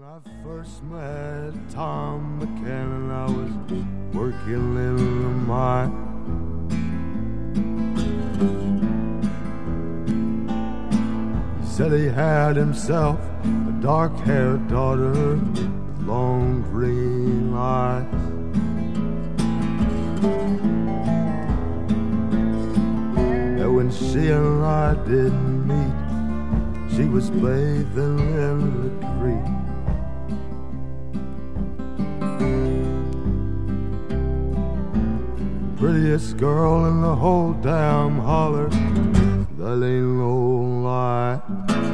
I first met Tom McCann, I was working in the mine. He said he had himself a dark-haired daughter with long green eyes. And when she and I didn't meet, she was bathing in the creek. Prettiest girl in the whole damn holler, that ain't no lie.